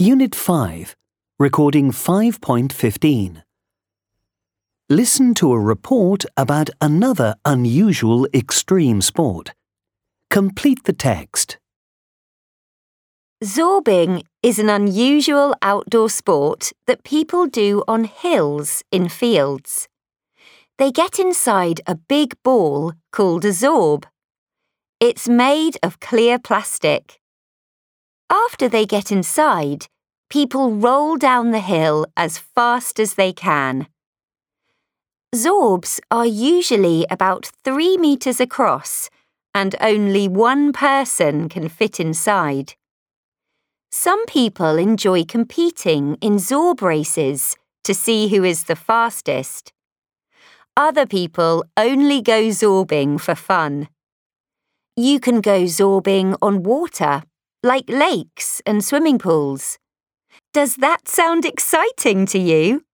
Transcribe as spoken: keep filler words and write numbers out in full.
Unit five, Recording five point fifteen. Listen to a report about another unusual extreme sport. Complete the text. Zorbing is an unusual outdoor sport that people do on hills in fields. They get inside a big ball called a zorb. It's made of clear plastic. After they get inside, people roll down the hill as fast as they can. Zorbs are usually about three metres across, and only one person can fit inside. Some people enjoy competing in zorb races to see who is the fastest. Other people only go zorbing for fun. You can go zorbing on water, like lakes and swimming pools. Does that sound exciting to you?